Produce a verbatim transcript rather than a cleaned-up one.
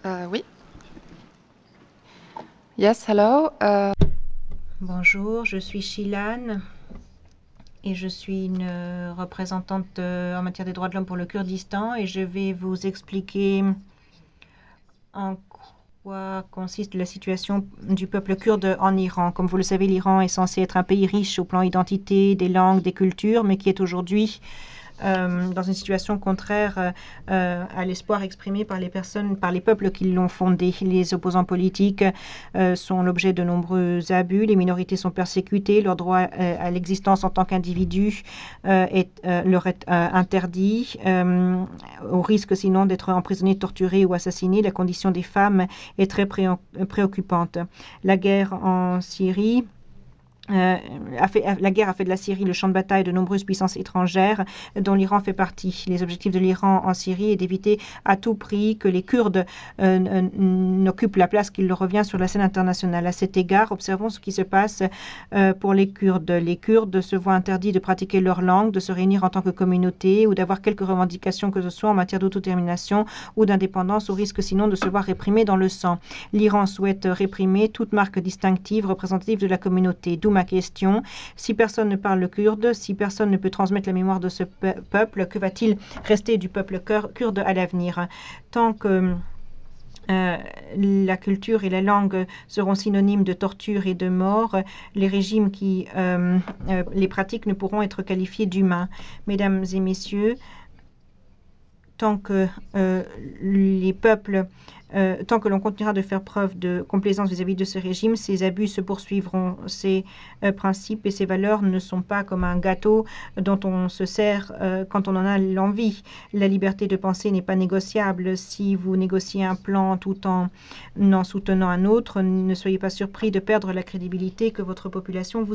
Euh, oui. Yes, hello. Euh, Bonjour, je suis Shilan et je suis une euh, représentante euh, en matière des droits de l'homme pour le Kurdistan et je vais vous expliquer en quoi consiste la situation du peuple kurde en Iran. Comme vous le savez, l'Iran est censé être un pays riche au plan identité, des langues, des cultures, mais qui est aujourd'hui euh, dans une situation contraire euh, à l'espoir exprimé par les personnes, par les peuples qui l'ont fondé. Les opposants politiques euh, sont l'objet de nombreux abus, les minorités sont persécutées, leur droit euh, à l'existence en tant qu'individu euh, est, euh, leur est euh, interdit, euh, au risque sinon d'être emprisonnés, torturés ou assassinés. La condition des femmes est très préoccupante. La guerre en Syrie Euh, a fait, la guerre a fait de la Syrie le champ de bataille de nombreuses puissances étrangères dont l'Iran fait partie. Les objectifs de l'Iran en Syrie est d'éviter à tout prix que les Kurdes euh, n'occupent la place qui leur revient sur la scène internationale. À cet égard, observons ce qui se passe euh, pour les Kurdes. Les Kurdes se voient interdits de pratiquer leur langue, de se réunir en tant que communauté ou d'avoir quelque revendication que ce soit en matière d'autodétermination ou d'indépendance, au risque sinon de se voir réprimés dans le sang. L'Iran souhaite réprimer toute marque distinctive représentative de la communauté, d'où ma question. Si personne ne parle le kurde, si personne ne peut transmettre la mémoire de ce pe- peuple, que va-t-il rester du peuple kurde à l'avenir? Tant que euh, la culture et la langue seront synonymes de torture et de mort, les régimes qui euh, euh, les pratiquent ne pourront être qualifiés d'humains. Mesdames et messieurs, tant que euh, les peuples, euh, tant que l'on continuera de faire preuve de complaisance vis-à-vis de ce régime, ces abus se poursuivront. Ces euh, principes et ces valeurs ne sont pas comme un gâteau dont on se sert euh, quand on en a l'envie. La liberté de penser n'est pas négociable. Si vous négociez un plan tout en en soutenant un autre, ne soyez pas surpris de perdre la crédibilité que votre population vous